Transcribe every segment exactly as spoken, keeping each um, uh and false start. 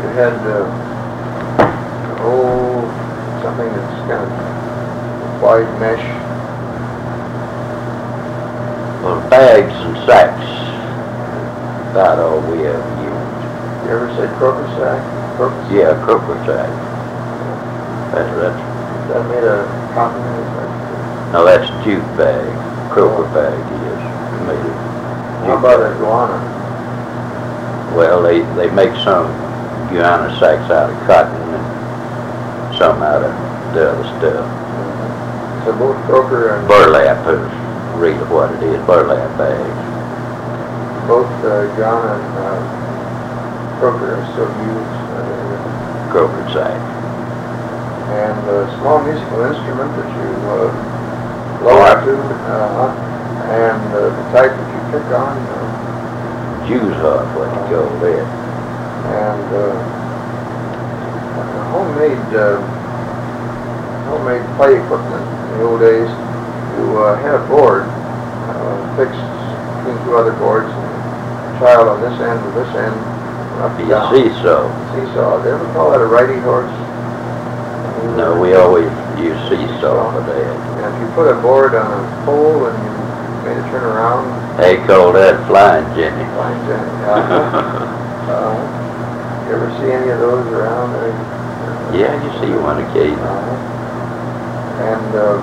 you had uh, oh something that's kind of wide mesh. Well, bags and sacks, about all we ever used. You ever say croaker sack? Croaker sack? Yeah, croaker sack. That's, that's, Is that made of cotton? Is that, no, that's jute bag. Croaker bag is made of how jute about bag. a guana? Well, they, they make some Guyana sacks out of cotton and some out of the other stuff. So both croaker and Burlap is really what it is, burlap bags. both uh, guana and uh, croaker are still used. Uh, Croaker sack. and a small musical instrument that you uh, blow Harp. to, uh, and uh, the type that you pick on, uh, Jew's harp, what you call that. and uh, homemade uh, homemade play equipment in the old days. You uh, had a board uh, fixed between two other boards, and a child on this end and this end, and up Be and a down. seesaw. Seesaw. Did you ever call that a righty horse? No, we always use seesaw for that. And if you put a board on a pole and you made it turn around, They call that flying Jenny. fine, Jenny. Uh, uh, you ever see any of those around? Uh, Yeah, you see one occasionally. uh, and uh,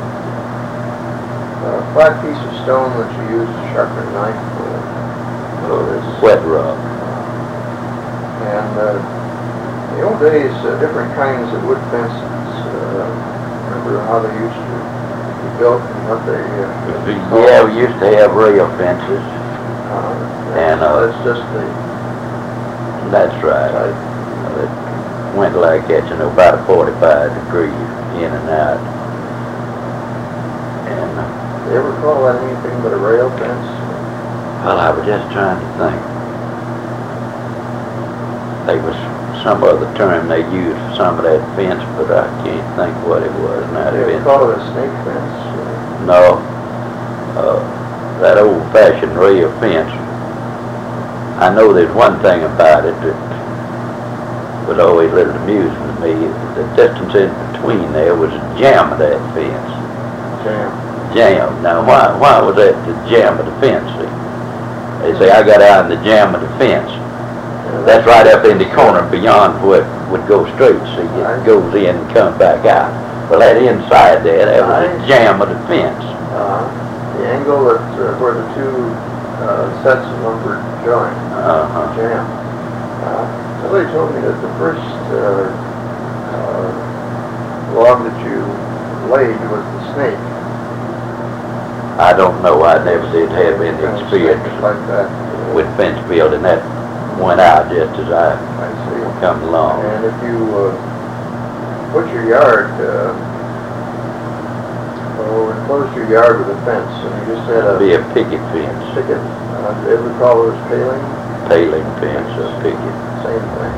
a flat piece of stone that you use to sharpen a knife. Uh, Oh, this wet rock. and uh, in the old days, uh, different kinds of wood fences. Uh, remember how they used to be built and what they. Uh, Yeah, we used to have rail fences. Uh, And, uh, that's just the That's right. type. It went like that, you know, about forty-five degrees in and out. And, uh, You ever call that anything but a rail fence? well, I was just trying to think. There was some other term they used for some of that fence, but I can't think what it was. Now, You ever it call it a snake fence? No, uh, that old-fashioned rail fence. I know there's one thing about it that was always a little amusing to me. The distance in between there was a jam of that fence. Jam. Jam. Now, why why was that the jam of the fence? They say I got out in the jam of the fence. That's right up in the corner beyond what would go straight. See, it goes in and comes back out. Well, that inside there, that was a jam of the fence. Uh, the angle that uh, where the two uh, sets of lumber join. Uh-huh. Jam. Uh, somebody told me that the first uh, uh, log that you laid was the snake. I don't know. I never did have any Kind of experience snake like that. with fence building. That went out just as I I see. come along. And if you uh, put your yard, uh, or enclosed your yard with a fence, and you just had a Be a picket fence, picket, uh, do you ever call those paling? paling fence, or picket. Same thing.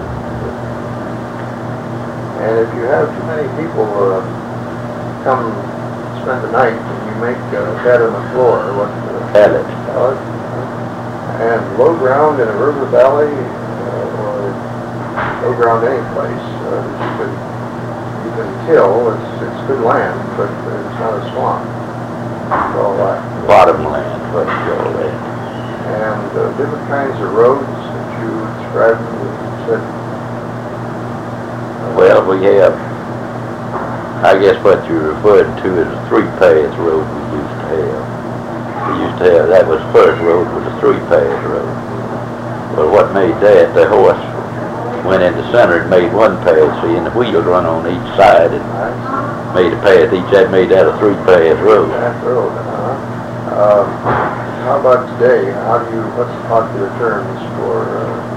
And if you have too many people uh, come spend the night, and you make a bed on the floor, what uh, Pallet. pallet, and low ground in a river valley, uh, or low ground any place, uh, that you could you can till. It's it's good land, but it's not a swamp. It's all that. Bottomland, what you call that. And uh, different kinds of roads that you described. You said. Uh, Well, we have, I guess what you're referring to is a three-path road we used to have. We used to have, that was the first road, was a three-path road. Well, what made that, the horse went in the center and made one path, see, and the wheels run on each side and made a path. Each that made that a three-path road. That road. Uh-huh. Um, how about today? How do you? What's the popular terms for uh,